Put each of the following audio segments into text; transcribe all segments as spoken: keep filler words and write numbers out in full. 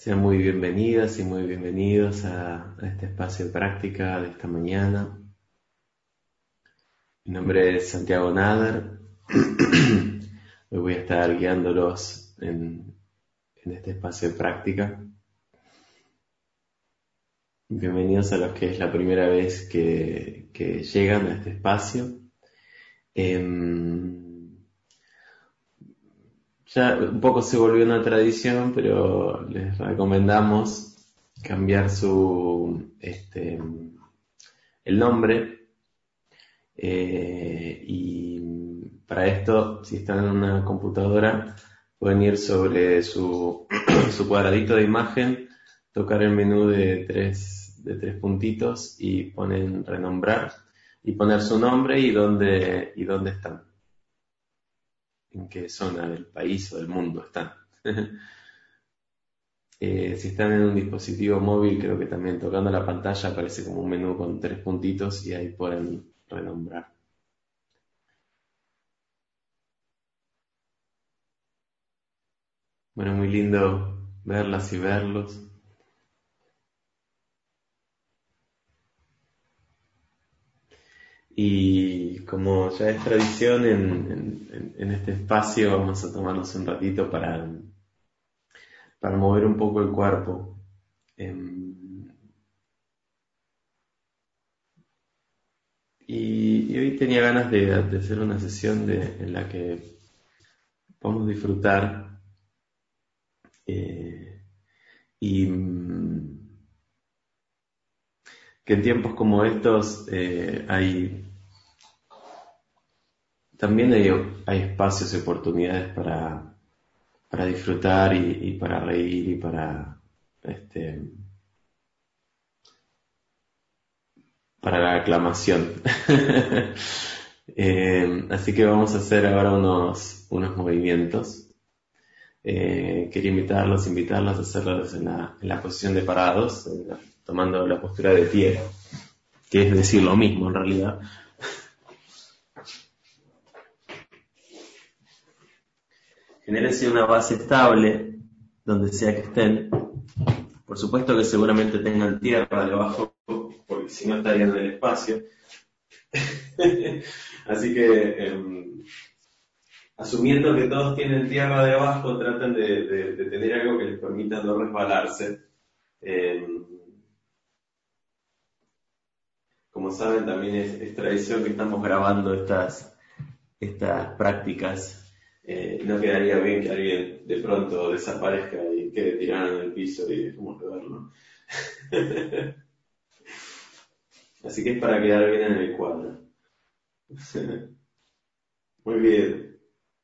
Sean muy bienvenidas y muy bienvenidos a, a este espacio de práctica de esta mañana. Mi nombre es Santiago Nader. Hoy voy a estar guiándolos en, en este espacio de práctica. Bienvenidos a los que es la primera vez que, que llegan a este espacio. Eh, ya un poco se volvió una tradición, pero les recomendamos cambiar su este, el nombre. Eh, y para esto, si están en una computadora, pueden ir sobre su, su cuadradito de imagen, tocar el menú de tres, de tres puntitos y ponen renombrar y poner su nombre y dónde, y dónde están, en qué zona del país o del mundo están. Eh, si están en un dispositivo móvil, creo que también tocando la pantalla aparece como un menú con tres puntitos y ahí pueden renombrar. Bueno, muy lindo verlas y verlos. Y como ya es tradición en, en, en este espacio, vamos a tomarnos un ratito para, para mover un poco el cuerpo. Em, y, y hoy tenía ganas de, de hacer una sesión de, en la que podamos disfrutar eh, y mm, que en tiempos como estos eh, hay también hay, hay espacios y oportunidades para, para disfrutar y, y para reír y para este, para la aclamación. eh, así que vamos a hacer ahora unos, unos movimientos. Eh, quería invitarlos, invitarlos a hacerlos en la, en la posición de parados, la, tomando la postura de pie, que es decir lo mismo en realidad. Genérense una base estable donde sea que estén. Por supuesto que seguramente tengan tierra debajo, porque si no estarían en el espacio. Así que, eh, asumiendo que todos tienen tierra debajo, traten de, de, de tener algo que les permita no resbalarse. Eh, como saben, también es, es tradición que estamos grabando estas, estas prácticas. Eh, no quedaría bien que alguien de pronto desaparezca y quede tirado en el piso y dejemos de verlo. Así que es para quedar bien en el cuadro. Muy bien.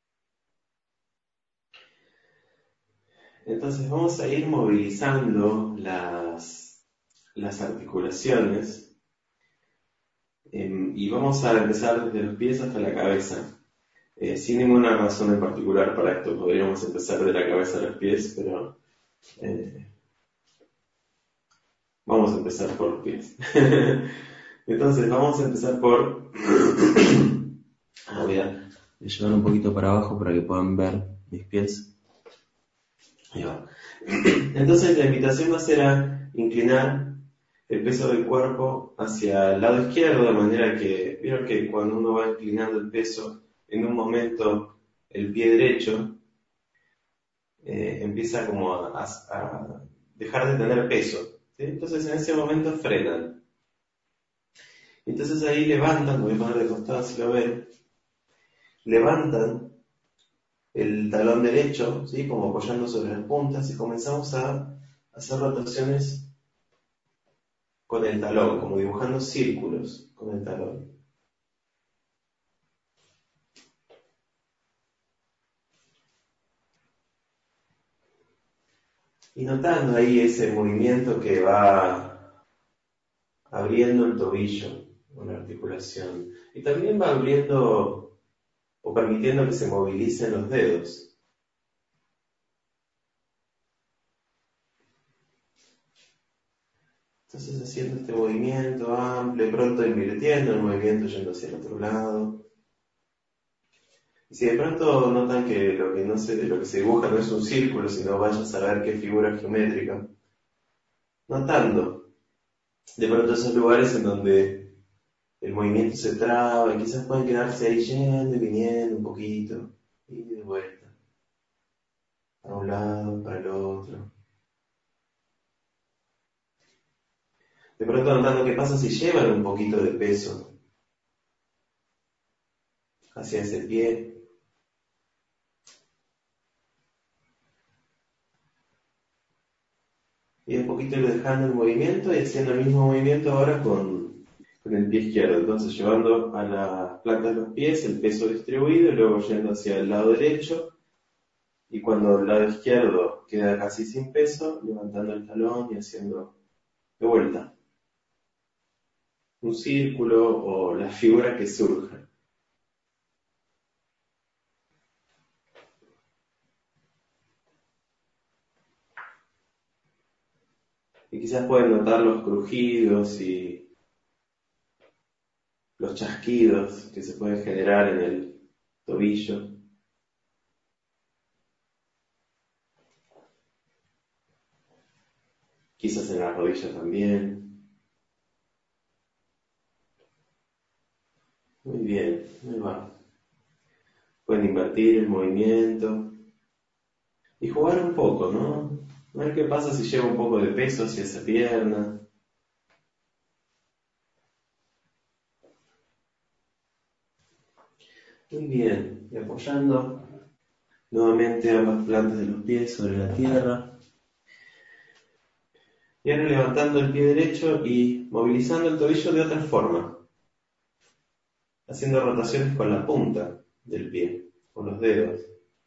Entonces vamos a ir movilizando las, las articulaciones eh, y vamos a empezar desde los pies hasta la cabeza. Eh, sin ninguna razón en particular para esto, podríamos empezar de la cabeza a los pies, pero eh, vamos a empezar por los pies. Entonces vamos a empezar por... ah, voy a llevar un poquito para abajo para que puedan ver mis pies. Ahí va. Entonces la invitación va a ser a inclinar el peso del cuerpo hacia el lado izquierdo, de manera que, vieron que cuando uno va inclinando el peso, en un momento el pie derecho eh, empieza como a, a dejar de tener peso, ¿sí? Entonces en ese momento frenan. Entonces ahí levantan, me voy a poner de costado si lo ven, levantan el talón derecho, ¿sí? Como apoyando sobre las puntas y comenzamos a hacer rotaciones con el talón, como dibujando círculos con el talón. Y notando ahí ese movimiento que va abriendo el tobillo, una articulación. Y también va abriendo o permitiendo que se movilicen los dedos. Entonces haciendo este movimiento amplio, pronto invirtiendo el movimiento yendo hacia el otro lado. Y si de pronto notan que lo que, no se, lo que se dibuja no es un círculo, sino vaya a saber qué figura geométrica, notando de pronto esos lugares en donde el movimiento se traba y quizás pueden quedarse ahí yendo y viniendo un poquito, y de vuelta, para un lado, para el otro. De pronto notando qué pasa si llevan un poquito de peso hacia ese pie. Y un poquito ir dejando el movimiento y haciendo el mismo movimiento ahora con, con el pie izquierdo. Entonces llevando a las plantas de los pies el peso distribuido y luego yendo hacia el lado derecho. Y cuando el lado izquierdo queda casi sin peso, levantando el talón y haciendo de vuelta un círculo o la figura que surja. Y quizás pueden notar los crujidos y los chasquidos que se pueden generar en el tobillo. Quizás en la rodilla también. Muy bien, ahí va. Pueden invertir el movimiento y jugar un poco, ¿no? A ver qué pasa si lleva un poco de peso hacia esa pierna. Muy bien, y apoyando nuevamente ambas plantas de los pies sobre la tierra. Y ahora levantando el pie derecho y movilizando el tobillo de otra forma, haciendo rotaciones con la punta del pie, con los dedos.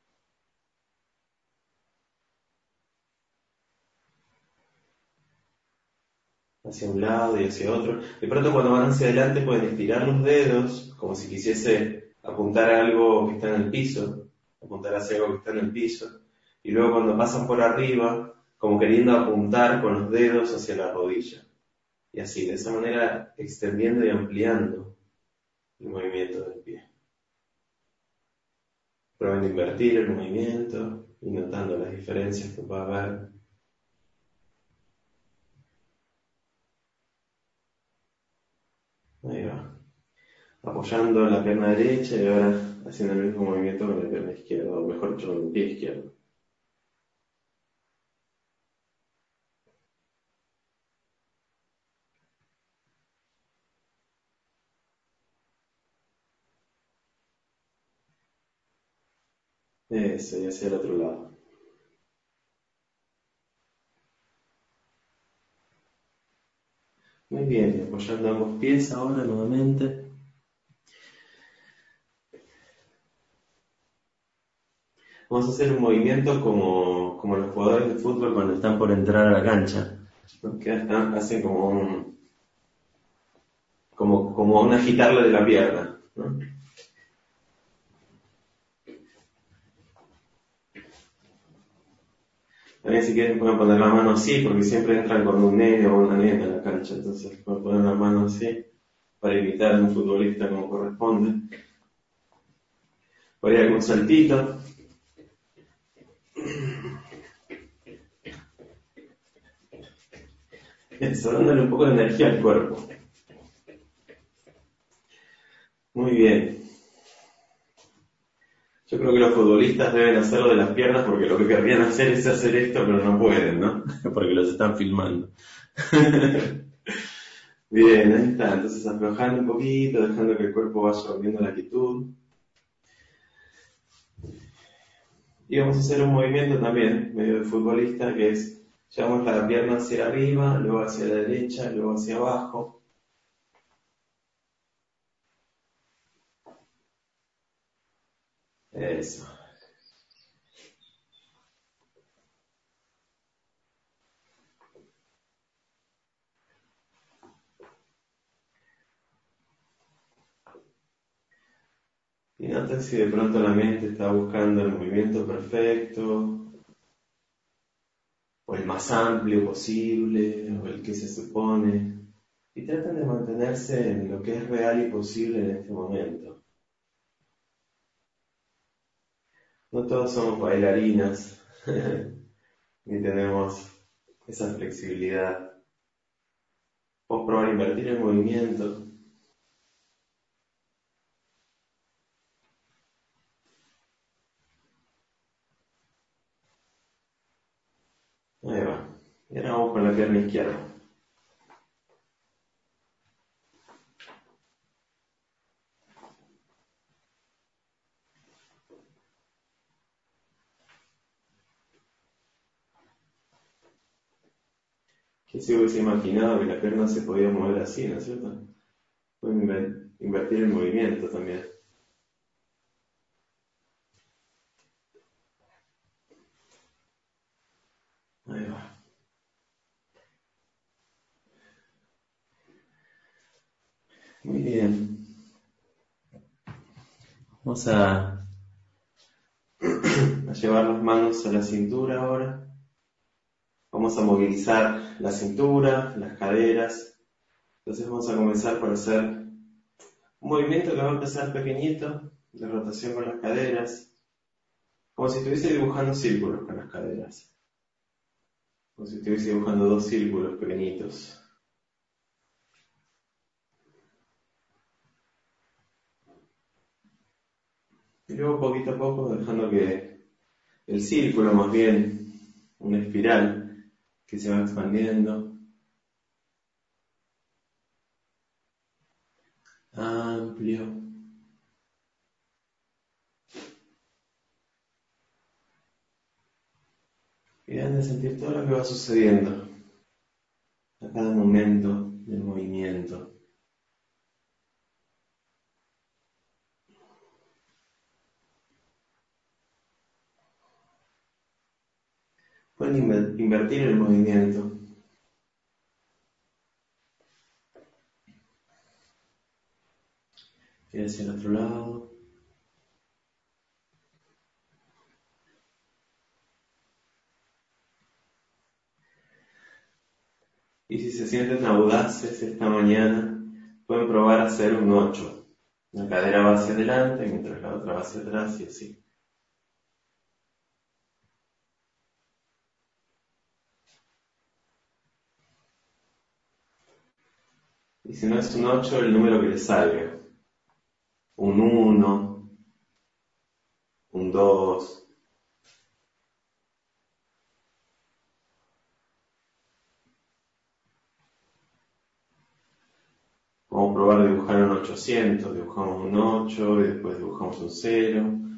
Hacia un lado y hacia otro. De pronto cuando van hacia adelante pueden estirar los dedos, como si quisiese apuntar a algo que está en el piso, apuntar hacia algo que está en el piso. Y luego cuando pasan por arriba, como queriendo apuntar con los dedos hacia la rodilla. Y así, de esa manera, extendiendo y ampliando el movimiento del pie. Prueben de invertir el movimiento y notando las diferencias que pueda haber. Ahí va. Apoyando la pierna derecha y ahora haciendo el mismo movimiento con la pierna izquierda, o mejor dicho, con el pie izquierdo. Eso, y hacia el otro lado. Muy bien, y apoyando ambos pies ahora nuevamente. Vamos a hacer un movimiento como, como los jugadores de fútbol cuando están por entrar a la cancha, ¿no? Que están, hacen como un, como, como un agitarle de la pierna, ¿no? También si quieren pueden poner la mano así, porque siempre entran con un nene o una nena en la cancha, entonces pueden poner la mano así para imitar a un futbolista como corresponde. Por ahí algún saltito. Eso, dándole un poco de energía al cuerpo. Muy bien. Yo creo que los futbolistas deben hacerlo de las piernas porque lo que querrían hacer es hacer esto, pero no pueden, ¿no? Porque los están filmando. Bien, ahí está. Entonces aflojando un poquito, dejando que el cuerpo vaya volviendo a la quietud. Y vamos a hacer un movimiento también, medio de futbolista, que es, llevamos la pierna hacia arriba, luego hacia la derecha, luego hacia abajo. Eso. Y noten si de pronto la mente está buscando el movimiento perfecto, o el más amplio posible, o el que se supone. Y traten de mantenerse en lo que es real y posible en este momento. No todos somos bailarinas, ni tenemos esa flexibilidad. Puedes probar a invertir el movimiento. Ahí va. Y ahora vamos con la pierna izquierda. ¿Quién se hubiese imaginado que la pierna se podía mover así, ¿no es cierto? Pueden invertir el movimiento también. Ahí va. Muy bien. Vamos a, a llevar las manos a la cintura ahora. Vamos a movilizar la cintura, las caderas. Entonces vamos a comenzar por hacer un movimiento que va a empezar pequeñito, de rotación con las caderas, como si estuviese dibujando círculos con las caderas. Como si estuviese dibujando dos círculos pequeñitos. Y luego poquito a poco dejando que el círculo, más bien una espiral que se va expandiendo, amplio. Y dan de sentir todo lo que va sucediendo a cada momento del movimiento. Pueden invertir el movimiento. Ir hacia el otro lado. Y si se sienten audaces esta mañana, pueden probar a hacer un ocho. La cadera va hacia adelante mientras la otra va hacia atrás y así. Y si no es un ocho, el número que les salga. Un uno, un dos. Vamos a probar a dibujar un ochocientos, dibujamos un ocho y después dibujamos un cero.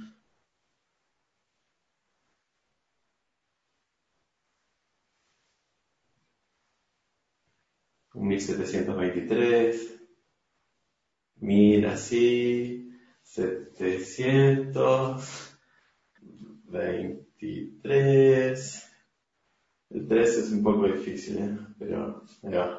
Un mil setecientos veintitrés. Mira, así. setecientos veintitrés. El tres es un poco difícil, ¿eh? Pero ahí va.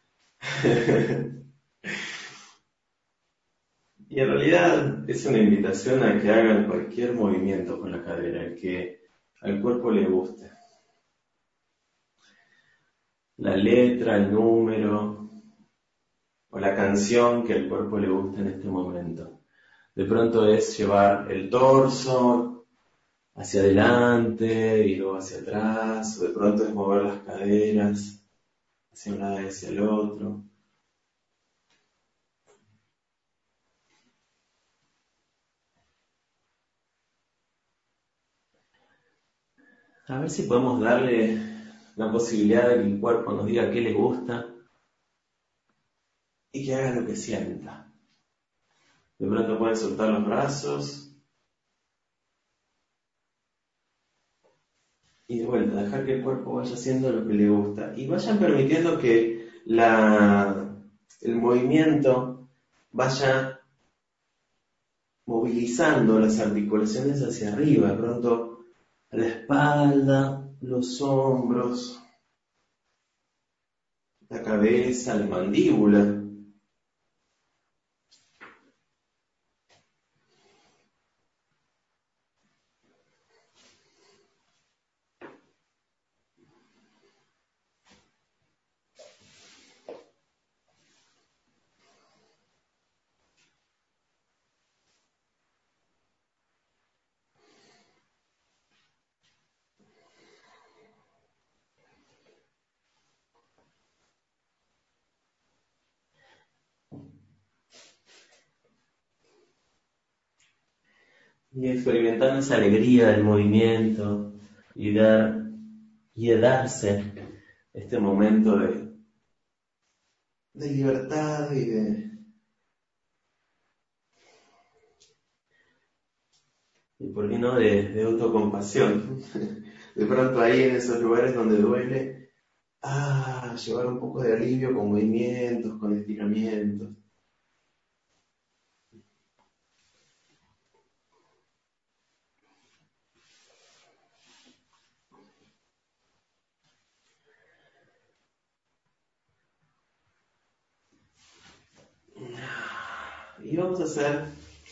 Y en realidad es una invitación a que hagan cualquier movimiento con la cadera, el que al cuerpo le guste. La letra, el número o la canción que al cuerpo le guste en este momento. De pronto es llevar el torso hacia adelante y luego hacia atrás, o de pronto es mover las caderas hacia un lado y hacia el otro. A ver si podemos darle la posibilidad de que el cuerpo nos diga qué le gusta y que haga lo que sienta. De pronto pueden soltar los brazos y de vuelta dejar que el cuerpo vaya haciendo lo que le gusta y vayan permitiendo que la, el movimiento vaya movilizando las articulaciones hacia arriba, de pronto a la espalda, los hombros, la cabeza, la mandíbula. Y experimentando esa alegría del movimiento y dar y de darse este momento de, de libertad y de y por qué no de, de autocompasión. De pronto ahí en esos lugares donde duele, ah, llevar un poco de alivio con movimientos, con estiramientos. Y vamos a hacer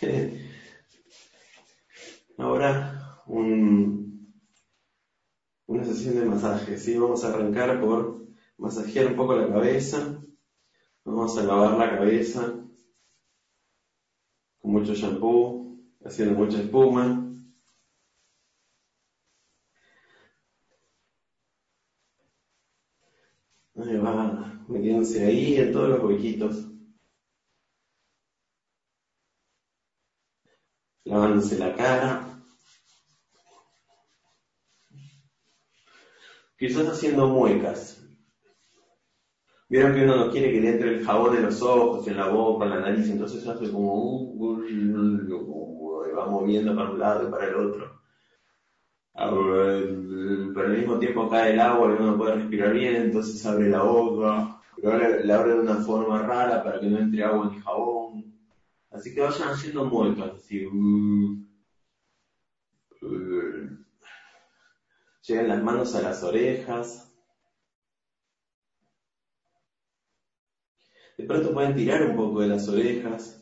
ahora un, una sesión de masaje, ¿sí? Vamos a arrancar por masajear un poco la cabeza, vamos a lavar la cabeza con mucho shampoo, haciendo mucha espuma. Ahí va, metiéndose ahí en todos los huequitos, lavándose la cara, quizás haciendo muecas. Vieron que uno no quiere que le entre el jabón en los ojos, en la boca, en la nariz, entonces hace como y va moviendo para un lado y para el otro. Pero al mismo tiempo cae el agua y uno no puede respirar bien, entonces abre la boca, pero ahora la abre de una forma rara para que no entre agua ni jabón. Así que vayan haciendo muecas, así. Lleven las manos a las orejas. De pronto pueden tirar un poco de las orejas.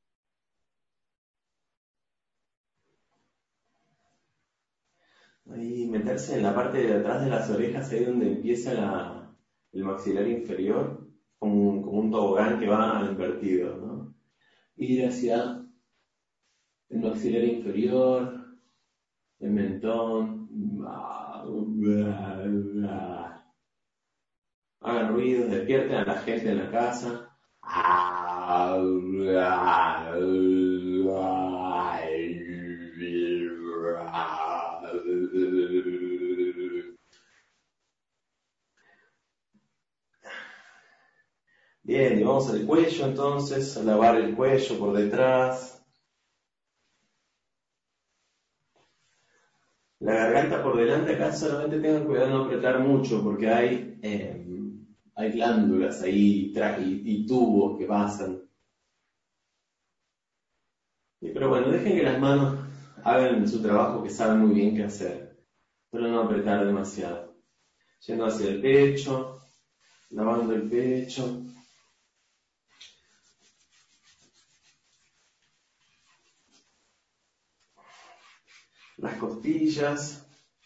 Ahí meterse en la parte de atrás de las orejas, ahí donde empieza la, el maxilar inferior, como un, como un tobogán que va invertido, ¿no? Ir hacia el maxilar inferior, el mentón. Hagan ruidos, despierten a la gente en la casa. Bien, y vamos al cuello entonces, a lavar el cuello por detrás. La garganta por delante, acá solamente tengan cuidado de no apretar mucho porque hay, eh, hay glándulas ahí y, y tubos que pasan. Y, pero bueno, dejen que las manos hagan su trabajo que saben muy bien qué hacer, pero no apretar demasiado. Yendo hacia el pecho, lavando el pecho. Las costillas,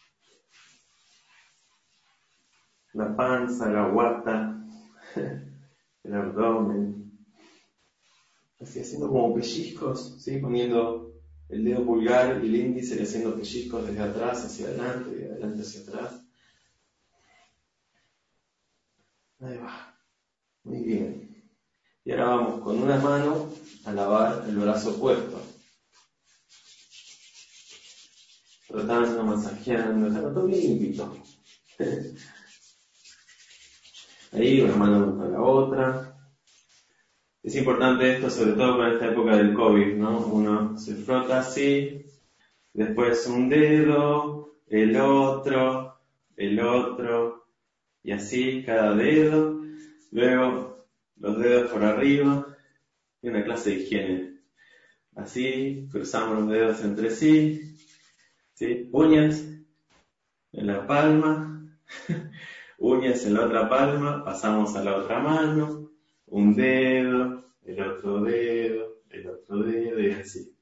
la panza, la guata, el abdomen. Así haciendo como pellizcos, ¿sí? Poniendo el dedo pulgar y el índice y haciendo pellizcos desde atrás hacia adelante y de adelante hacia atrás. Ahí va. Muy bien. Y ahora vamos con una mano a lavar el brazo opuesto. Tratando, masajeando, dejando todo bien limpito. Ahí una mano con la otra. Es importante esto, sobre todo para esta época del COVID, ¿no? Uno se frota así, después un dedo, el otro, el otro, y así cada dedo. Luego los dedos por arriba y una clase de higiene. Así, cruzamos los dedos entre sí, ¿sí? Uñas en la palma, uñas en la otra palma, pasamos a la otra mano, un dedo, el otro dedo, el otro dedo y así.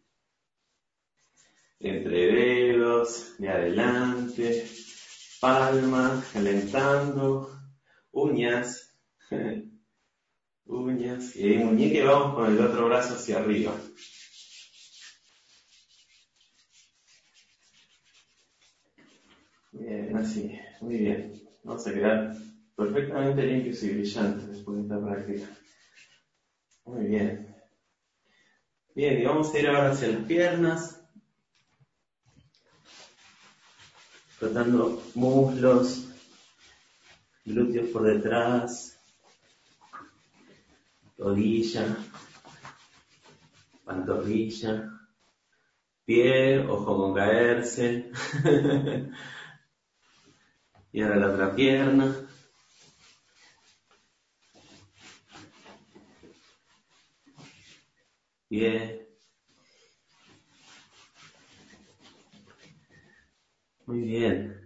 Entre dedos, de adelante, palma, calentando, uñas, uñas, y ahí muñeca y vamos con el otro brazo hacia arriba. Bien, así, muy bien. Vamos a quedar perfectamente limpios y brillantes después de esta práctica. Muy bien. Bien, y vamos a ir ahora hacia las piernas. frotando muslos, glúteos por detrás, rodilla, pantorrilla, pie, ojo con caerse. Y ahora la otra pierna. Pie. Muy bien.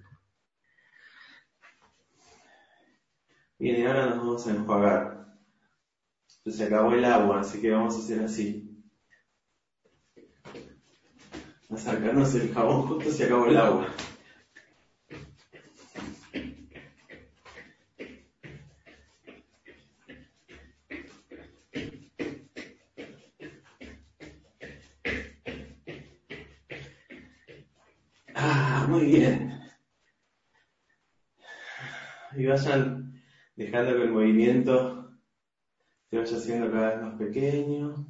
Bien, y ahora nos vamos a enjuagar. Pues se acabó el agua, así que vamos a hacer así. A sacarnos el jabón justo se acabó el agua. Ah, muy bien. Y vayan dejando que el movimiento se vaya haciendo cada vez más pequeño.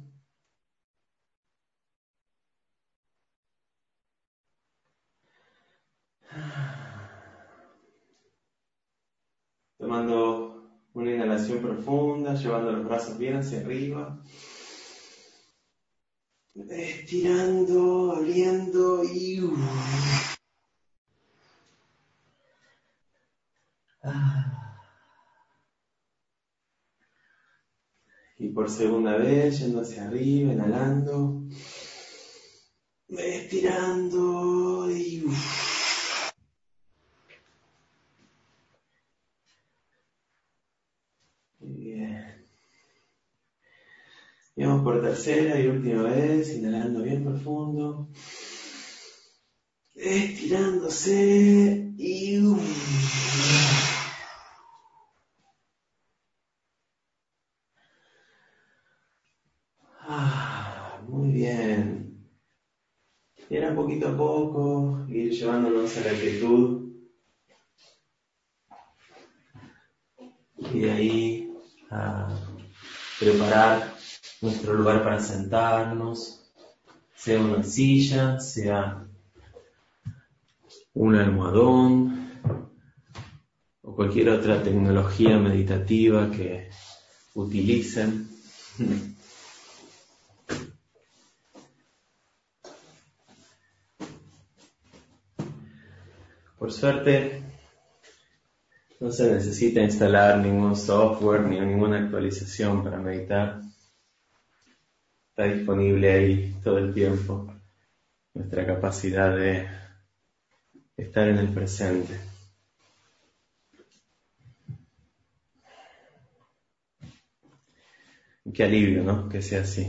Tomando una inhalación profunda, llevando los brazos bien hacia arriba. Estirando, abriendo y... Ah. Y por segunda vez, yendo hacia arriba, inhalando. Estirando y... Muy bien. Y vamos por tercera y última vez, inhalando bien profundo. Estirándose y... Ah, muy bien. Y ahora poquito a poco, ir llevándonos a la quietud. Y de ahí a preparar nuestro lugar para sentarnos, sea una silla, sea un almohadón o cualquier otra tecnología meditativa que utilicen. Por suerte, no se necesita instalar ningún software ni ninguna actualización para meditar. Está disponible ahí todo el tiempo nuestra capacidad de estar en el presente. Y qué alivio, ¿no? Que sea así.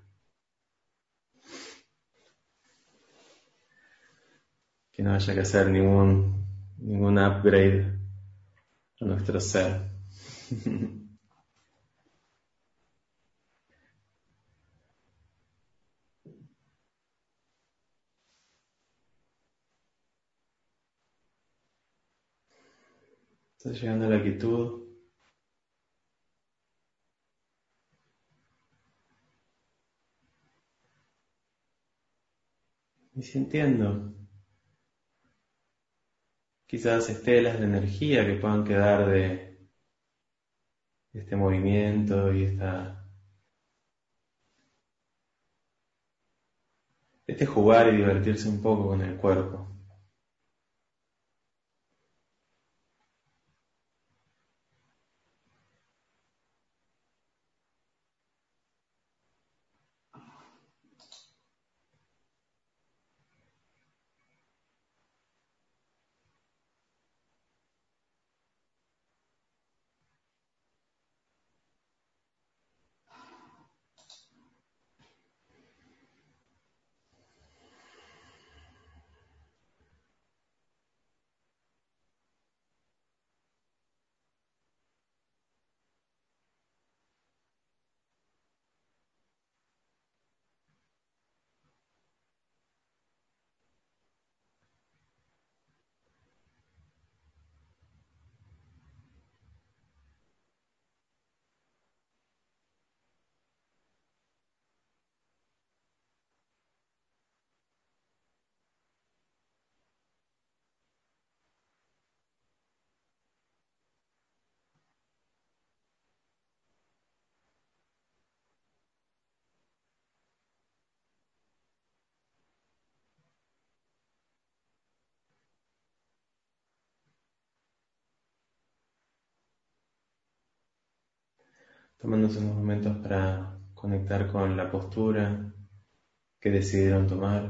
Que no haya que hacer ningún, ningún upgrade a nuestro ser. Estás llegando a la quietud. Y sintiendo quizás estelas de energía que puedan quedar de este movimiento y esta, este jugar y divertirse un poco con el cuerpo. tomándose unos momentos para conectar con la postura que decidieron tomar.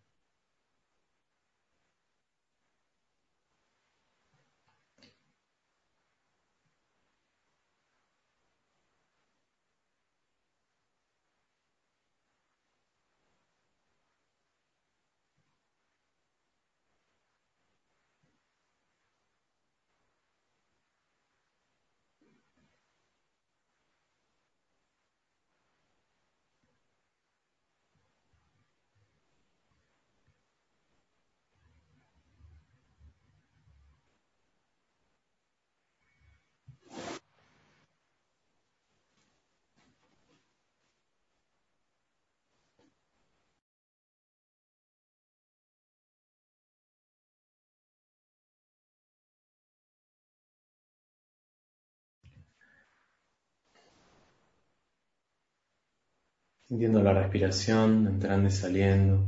Sintiendo la respiración entrando y saliendo,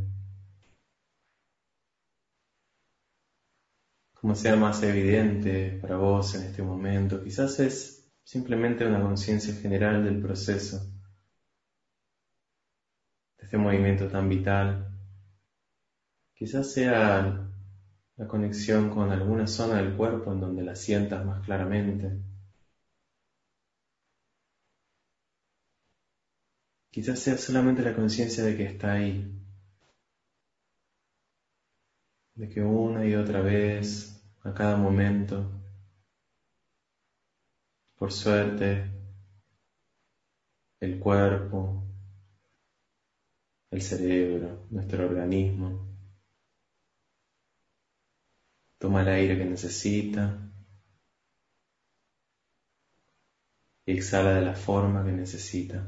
como sea más evidente para vos en este momento. Quizás es simplemente una conciencia general del proceso, de este movimiento tan vital. Quizás sea la conexión con alguna zona del cuerpo en donde la sientas más claramente. Quizás sea solamente la conciencia de que está ahí, de que una y otra vez, a cada momento, por suerte, el cuerpo, el cerebro, nuestro organismo, toma el aire que necesita y exhala de la forma que necesita.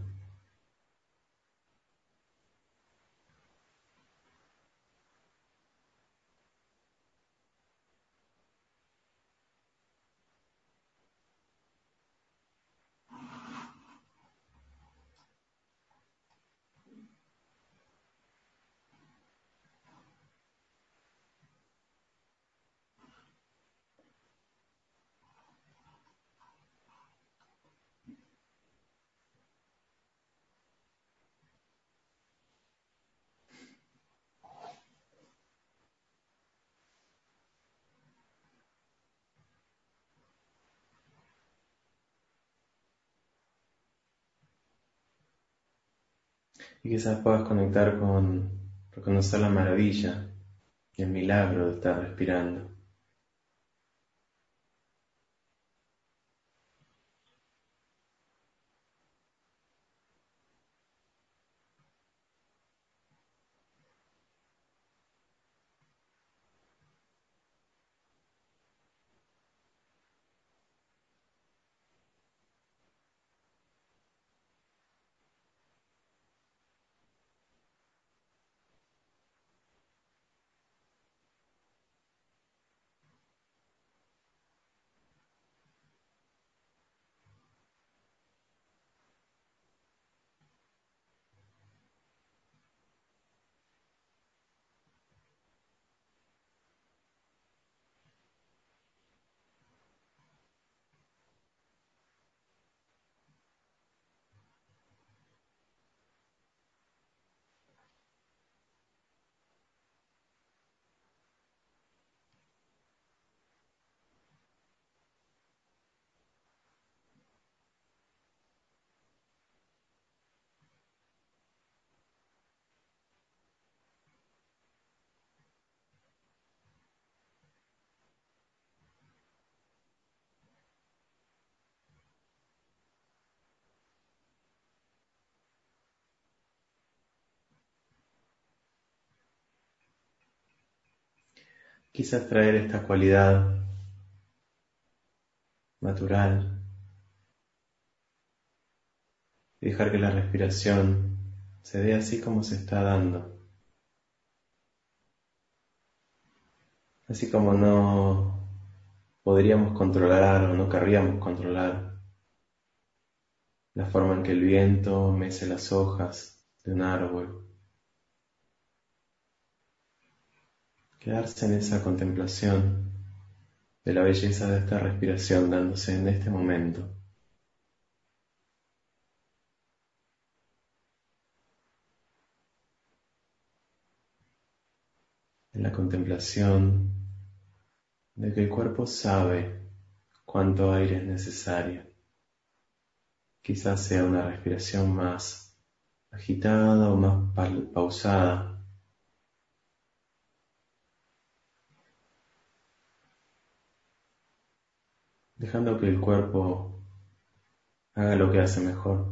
Y quizás puedas conectar con reconocer la maravilla y el milagro de estar respirando. Quizás traer esta cualidad natural y dejar que la respiración se dé así como se está dando. Así como no podríamos controlar o no querríamos controlar la forma en que el viento mece las hojas de un árbol. Quedarse en esa contemplación de la belleza de esta respiración dándose en este momento. contemplación de que el cuerpo sabe cuánto aire es necesario. Quizás sea una respiración más agitada o más pausada. Dejando que el cuerpo haga lo que hace mejor.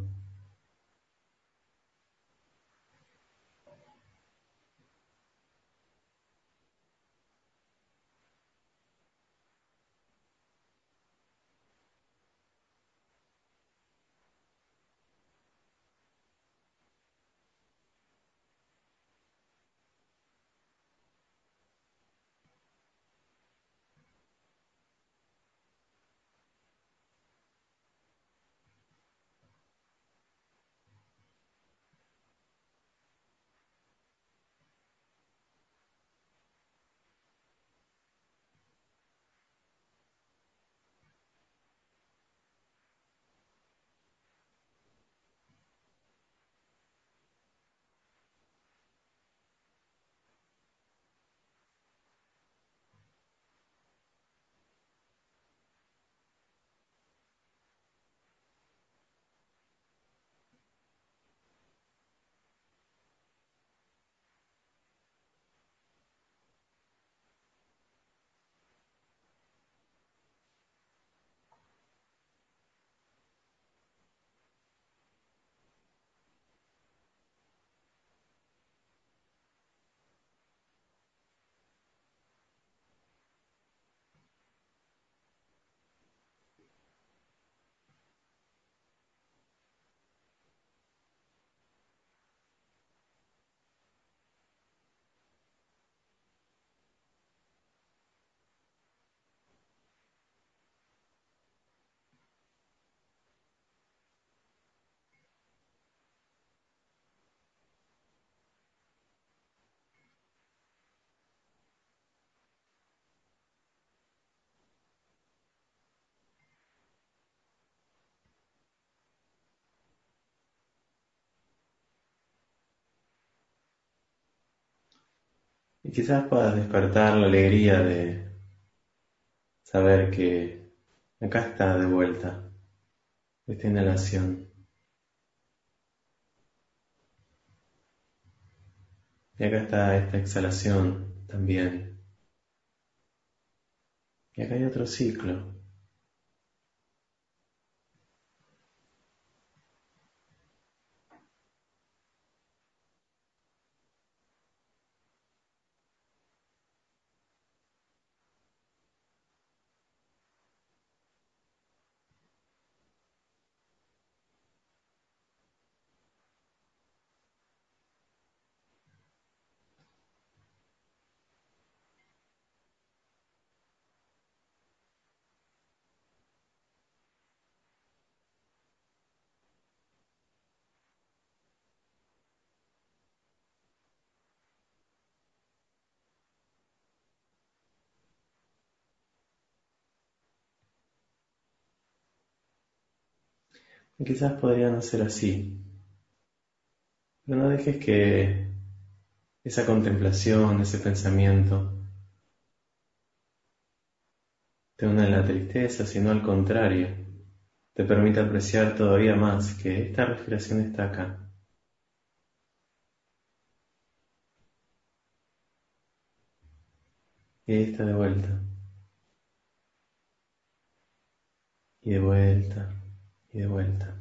Y quizás puedas despertar la alegría de saber que acá está de vuelta esta inhalación. Y acá está esta exhalación también. Y acá hay otro ciclo. Y quizás podría no ser así, pero no dejes que esa contemplación, ese pensamiento, te una en la tristeza, sino al contrario, te permite apreciar todavía más que esta respiración está acá. Y ahí está de vuelta, y de vuelta, y de vuelta.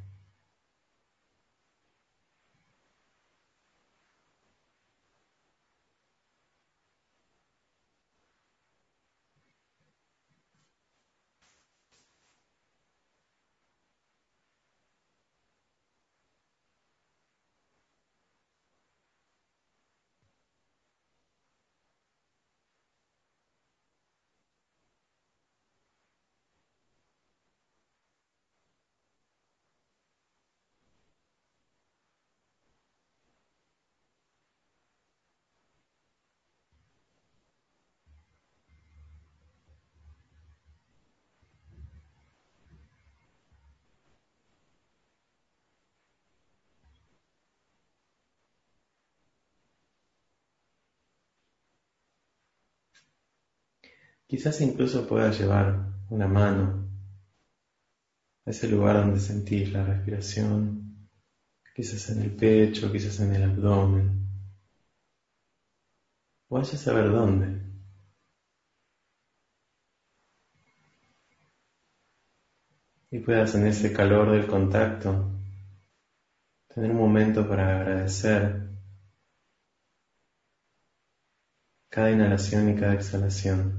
Quizás incluso puedas llevar una mano a ese lugar donde sentís la respiración, quizás en el pecho, quizás en el abdomen, o vaya a saber dónde. Y puedas en ese calor del contacto tener un momento para agradecer cada inhalación y cada exhalación.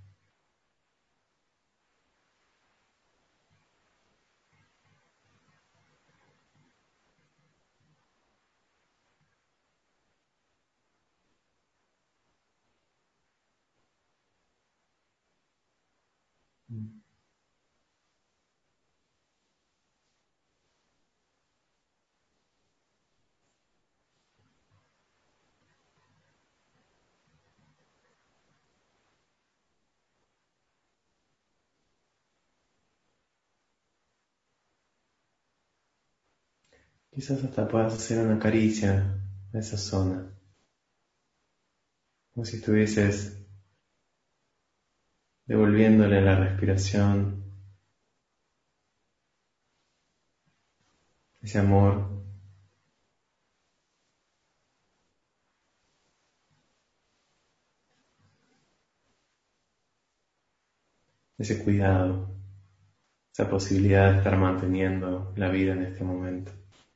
Quizás hasta puedas hacer una caricia a esa zona, como si estuvieses devolviéndole la respiración, ese amor, ese cuidado, esa posibilidad de estar manteniendo la vida en este momento.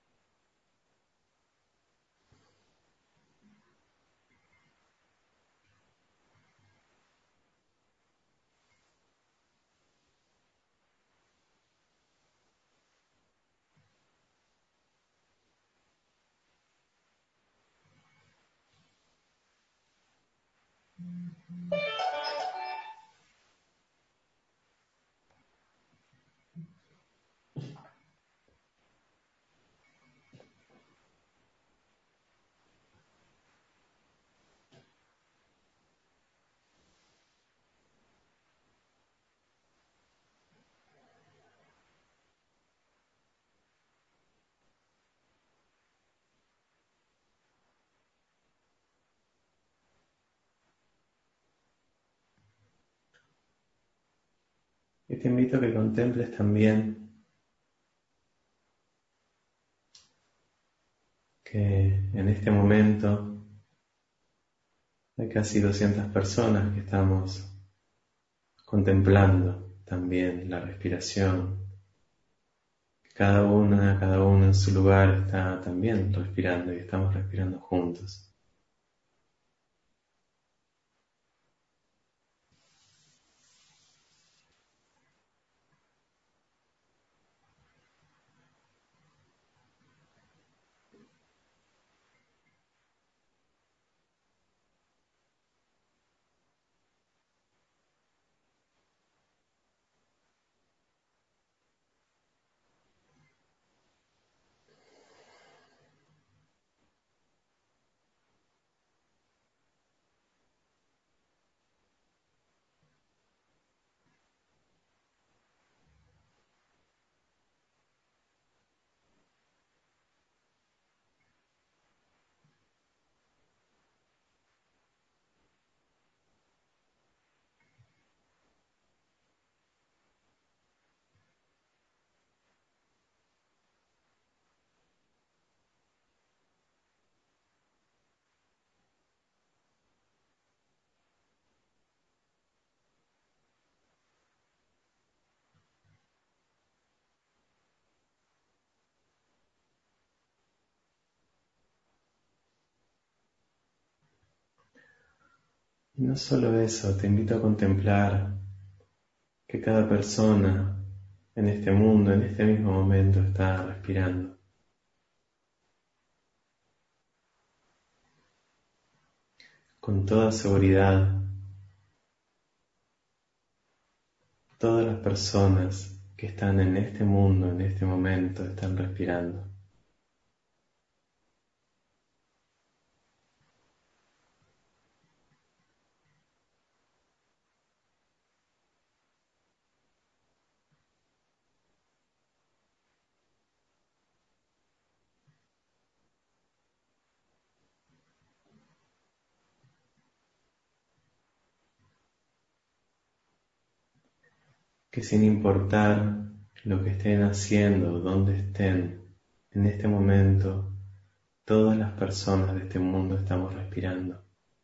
Y te invito a que contemples también que en este momento hay casi doscientas personas que estamos contemplando también la respiración. Cada una, cada uno en su lugar está también respirando y estamos respirando juntos. Y no solo eso, te invito a contemplar que cada persona en este mundo, en este mismo momento, está respirando. Con toda seguridad, todas las personas que están en este mundo, en este momento, están respirando. que sin importar lo que estén haciendo, dónde estén, en este momento, todas las personas de este mundo estamos respirando.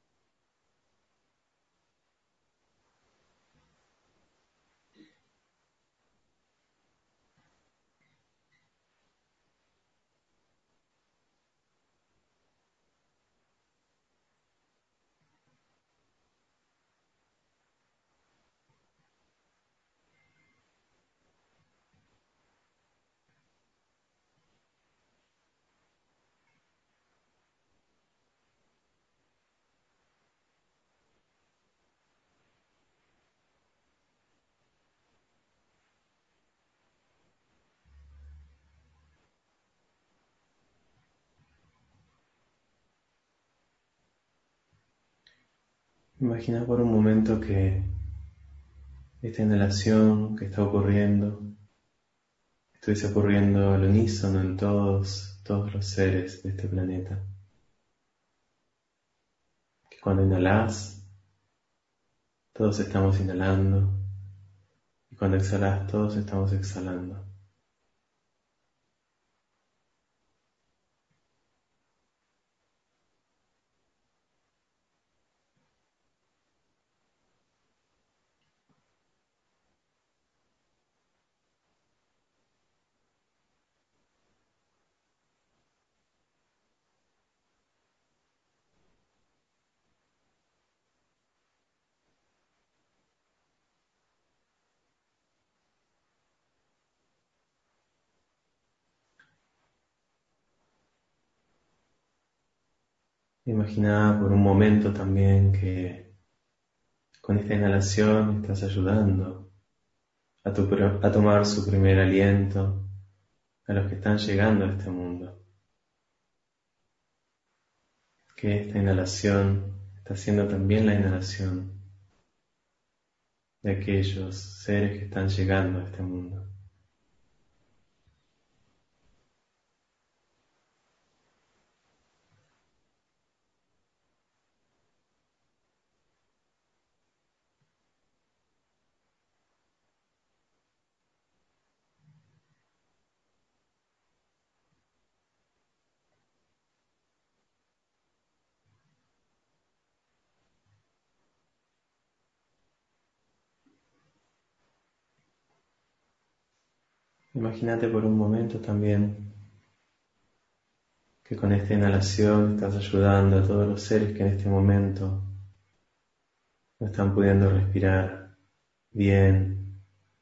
Imagina por un momento que esta inhalación que está ocurriendo estuviese ocurriendo al unísono en todos, todos los seres de este planeta. Que cuando inhalas, todos estamos inhalando, y cuando exhalas, todos estamos exhalando. Imagina por un momento también que con esta inhalación estás ayudando a, tu, a tomar su primer aliento a los que están llegando a este mundo. Que esta inhalación está siendo también la inhalación de aquellos seres que están llegando a este mundo. Imagínate por un momento también que con esta inhalación estás ayudando a todos los seres que en este momento no están pudiendo respirar bien,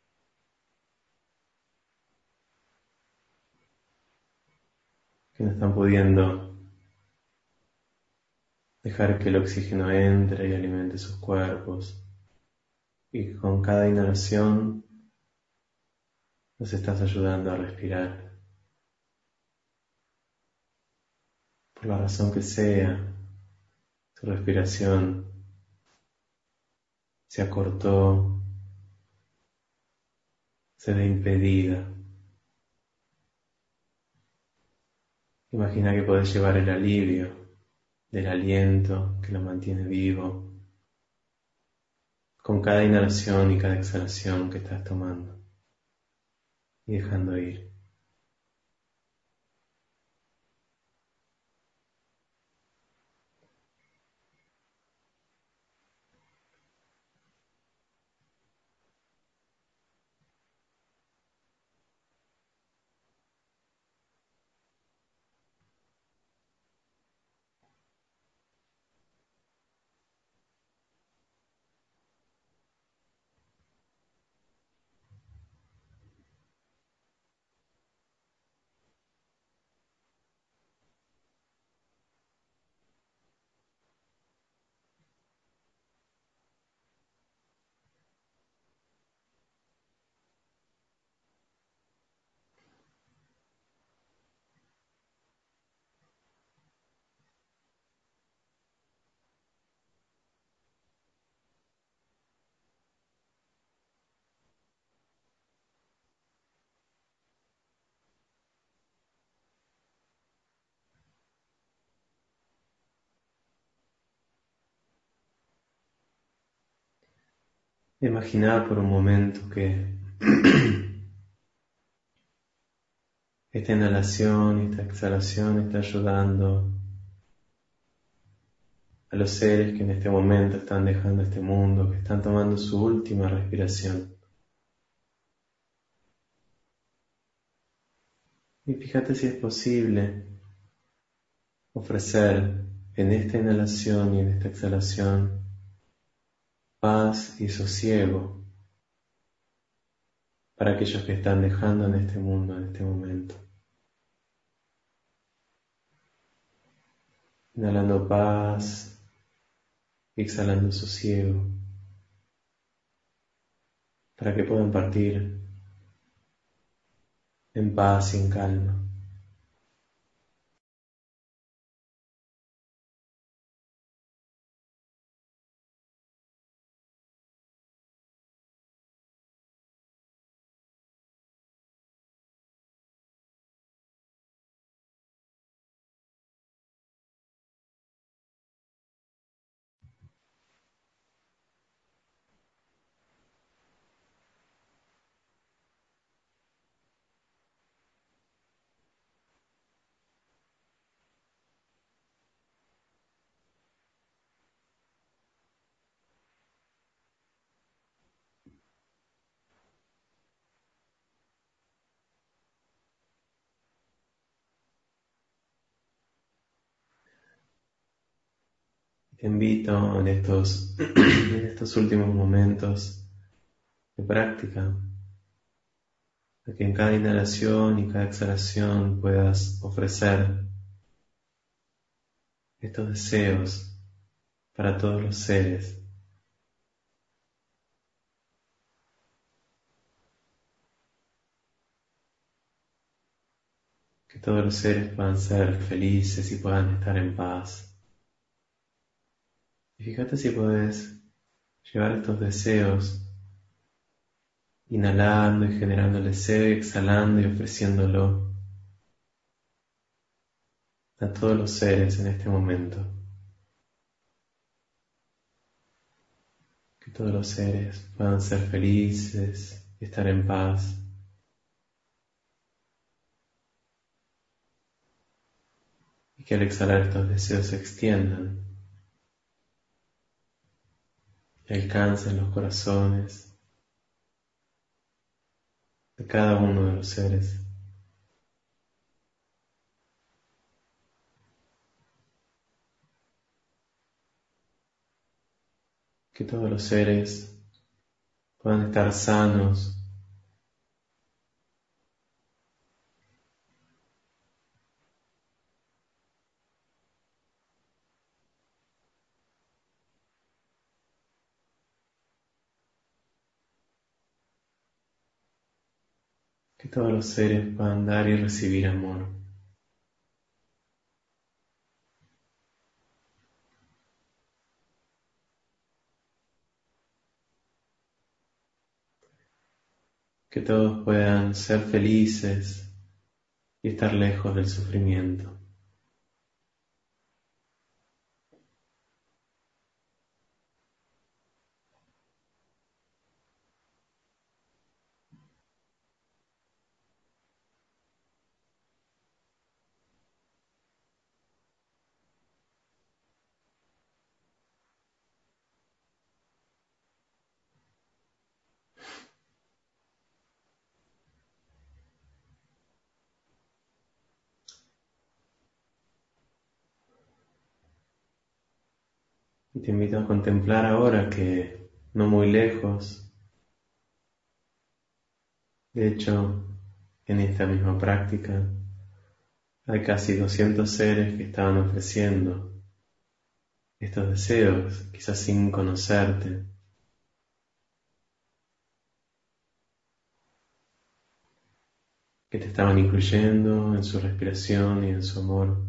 que no están pudiendo dejar que el oxígeno entre y alimente sus cuerpos, y que con cada inhalación los estás ayudando a respirar. Por la razón que sea, su respiración se acortó, se ve impedida. Imagina que podés llevar el alivio del aliento que lo mantiene vivo con cada inhalación y cada exhalación que estás tomando y dejando ir. Imaginar por un momento que Esta inhalación y esta exhalación está ayudando a los seres que en este momento están dejando este mundo, que están tomando su última respiración. Y fíjate si es posible ofrecer en esta inhalación y en esta exhalación paz y sosiego para aquellos que están dejando en este mundo en este momento. Inhalando paz, exhalando sosiego, para que puedan partir en paz y en calma. Te invito en estos, en estos últimos momentos de práctica a que en cada inhalación y cada exhalación puedas ofrecer estos deseos para todos los seres. Que todos los seres puedan ser felices y puedan estar en paz. Y fíjate si puedes llevar estos deseos inhalando y generando el deseo y exhalando y ofreciéndolo a todos los seres en este momento. Que todos los seres puedan ser felices y estar en paz. Y que al exhalar estos deseos se extiendan y alcancen los corazones de cada uno de los seres. Que todos los seres puedan estar sanos, que todos los seres puedan dar y recibir amor. Que todos puedan ser felices y estar lejos del sufrimiento. Y te invito a contemplar ahora que no muy lejos, de hecho, en esta misma práctica, hay casi doscientos seres que estaban ofreciendo estos deseos, quizás sin conocerte, que te estaban incluyendo en su respiración y en su amor.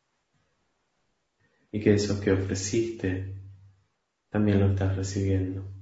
Y que esos que ofreciste también lo estás recibiendo.